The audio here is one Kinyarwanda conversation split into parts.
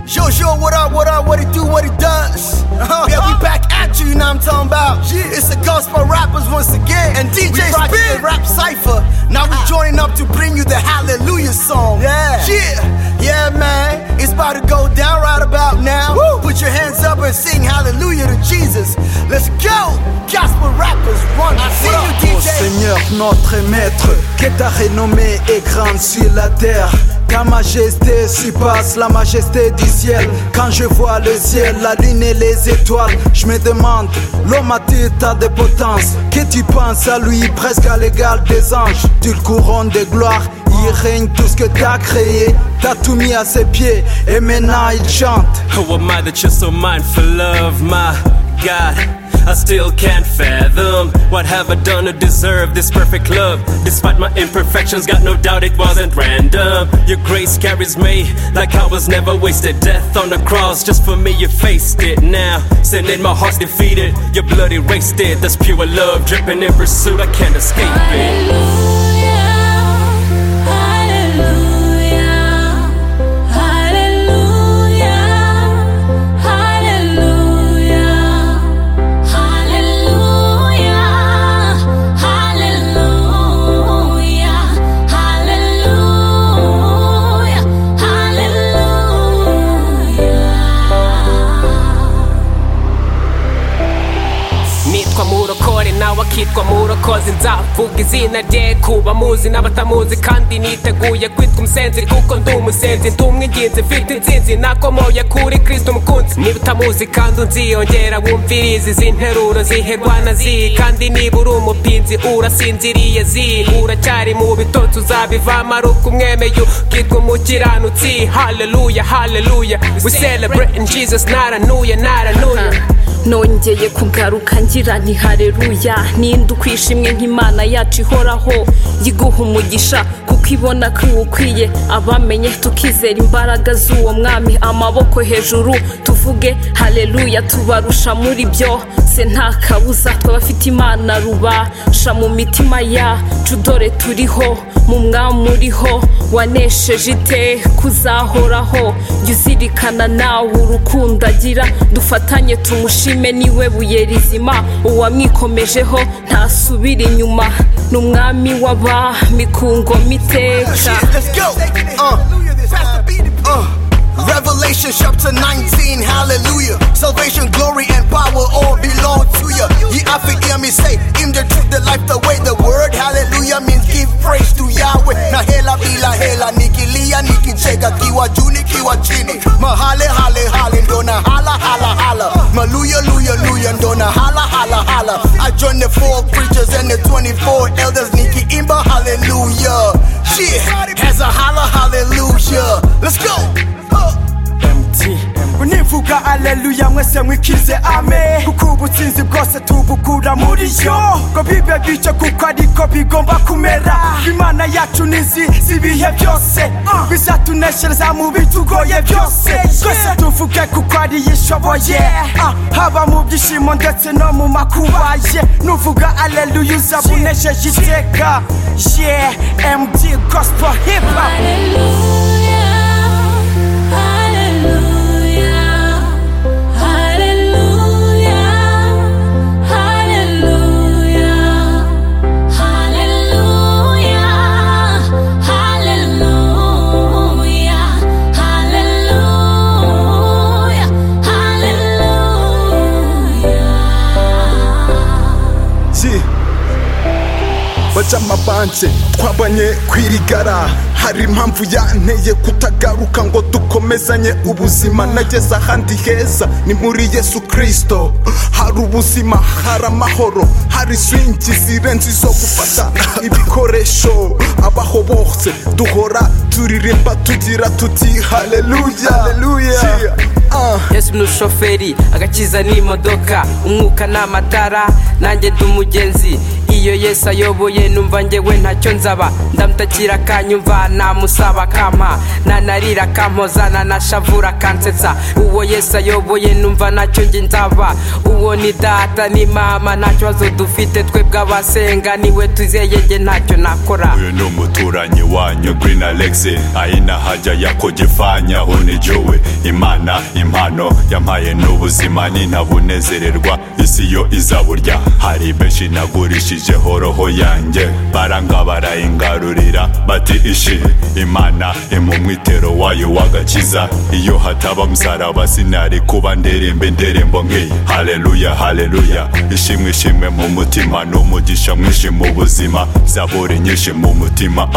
Jojo, what up, what he do, what he does. Yeah, we back at you, know what I'm talking about. It's the gospel rappers once again. And DJ Spin, rap cypher. Now we joining up to bring you the Hallelujah song. Yeah, man. It's about to go down right about now. Woo. Put your hands up and sing Hallelujah to Jesus. Let's go. Gospel rappers, run. I see you, DJ. Ô Seigneur, notre maître, que ta renommée est grande sur la terre. Ta majesté surpasse la majesté du ciel. Quand je vois le ciel, la lune et les étoiles, je me demande, l'homme a-t-il tas de potence? Que tu penses à lui presque à l'égal des anges? Tu le couronnes de gloire, il règne tout ce que t'as créé. T'as tout mis à ses pieds et maintenant il chante. Who am I that you're so mindful of, my God? I still can't fathom. What have I done to deserve this perfect love? Despite my imperfections, got no doubt it wasn't random. Your grace carries me like I was never wasted. Death on the cross, just for me you faced it. Now, sin in my heart's defeated. Your blood erased it. That's pure love, dripping in pursuit, I can't escape it. Nawe akitwa murokozi nzavuga izina rye kuba muzi n'abatamuzi kandi niteguye kwitwa umusenzi kuko ndi umusenzi ndi umwinginzi mfite insinzi nakomoye kuri Kristo umukunzi niba utamuzi kandi unziyongera wumvirize izi nteruro ziherwa na zi kandi niba uri umupinzi urasinziriye zi uracyari mu bitotsi uzabivamo ari uko umwemeye ukitwa umukiranutsi hallelujah hallelujah we celebrating Jesus naranuye nongeye kugaruka ngira nti haleluya ninde ukwishimwe nk'Imana yacu ihoraho yiguha umugisha kuko ibona ko ukwiye abamenye tukizera imbaraga z'uwo mwami amaboko hejuru tuvuge haleluya tubarusha muri byo se nta kabuza twabafite Imana rubasha mu mitima yacu dore turiho mu mwami uriho wanesheje iteka kuzahoraho yuzirikana nawe urukundo agira dufatanye tumushime niwe buye rizima uwamwikomejeho ntasubira inyuma n'umwami w'abami ku ngoma iteka. Revelation chapter 19, hallelujah. Salvation, glory, and power all belong to you. Ye have to hear me say, in the truth, the life, the way, the word, hallelujah means give praise to Yahweh. Na hela bila hela, niki lia, niki cheka, kiwa juni, kiwa chini. Mahale, hale, hale, ndona hala, hala, hala. Maluya, luya, luya, ndona hala, hala, hala. I join the 4 preachers and the 24 elders, niki imba, hallelujah. Shit, has a holla, hallelujah. Let's go. Univuga haleluya mwese mwikize ame kuko ubutsinzi bwose tubukura muri yo ngo bibe bityo kuko ariko bigomba kumera Imana yacu nizi zibihe byose bizatuneshereza mu bitugoye byose twese tuvuge kuko ari yishoboye haba mu byishimo ndetse no mu makuba ye nuvuga haleluya uzabunesheje iteka MD Gospel Hip Hop. Bajamabanje twabanye kwirigara hari impamvu yanteye kutagaruka ngo dukomezanye ubuzima nageze ahandi heza ni muri Yesu Kristo hari ubuzima hari amahoro hari swingi zirenze zo gufata ibikoresho abaho bose duhora turirimba tugira tuti haleluya haleluya Yesu ni umushoferi agakiza n'imodoka, umwuka n'amatara nanjye ndi umugenzi. Iyo Yesu ayoboye numva njyewe ntacyo nzaba, ndamutakira akanyumva namusaba akampa, nanarira akampoza nanashavura akansetsa. Uwo Yesu ayoboye numva ntacyo njye nzaba, uwo ni data ni mama nta kibazo dufite twebwe abasenga niwe twizeye njye ntacyo nakora. Huyu ni umuturanyi wanyu Green Alex, haina haja ya kujifanya unijue. Imana impano yampaye n'ubuzima nintabunezererwa isi yo izaburya. Hari benshi nagurishijeho roho yanjye baranga barayingarurira bati ishi. Imana imumwitero wayo wagakiza, iyo hataba musaraba sinari kuba ndirimba indirimbo nk'iyi. Haleluya haleluya, ishimwe ishimwe mu mutima n'umugisha mwinshi mu buzima, zaburi nyinshi mu mutima.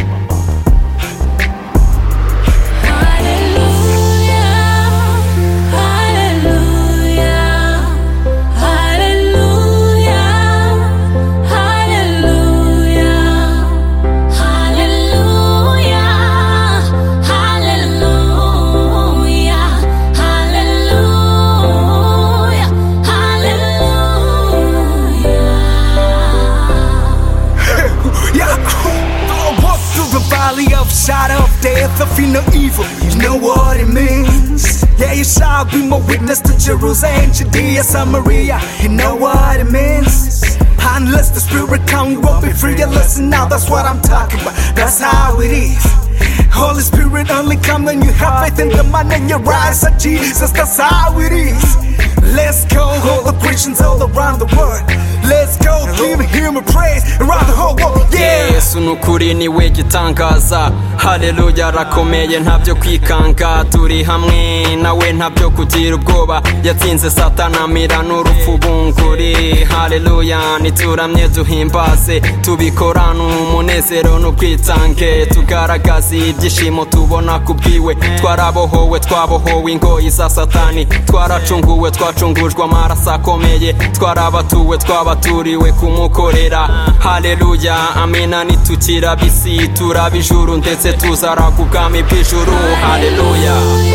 Of shadow of death, I feel no evil. You know what it means. Yeah, you shall be my witness to Jerusalem, Judea, Samaria. You know what it means. Unless the spirit come, you won't be free. You listen now, that's what I'm talking about. That's how it is. Holy Spirit only come when you have faith in the man and your eyes of Jesus. That's how it is. Let's go, all the Christians all around the world. Let's go, give him a praise around the whole world. Yeah. Yesu nukuri niwe gitangaza, haleluya arakomeye ntabyo kwikanga. Turi hamwe nawe ntabyo kugira ubwoba, yatsinze satana amira n'urupfu bunguri. Haleluya nituramye duhimbaze, tubikorana umunezero n'ubwitange, tugaragaza ibyishimo tubona kubwiwe. Twarabohowe twabohowe ingoyi za satani, twaracunguwe twacungujwe amaraso akomeye, twarabatuwe twabaturiwe kumukorera. Haleluya amina nitukira bisi turaba ijuru ndetse tuzara ku bwami bw'ijuru. Haleluya.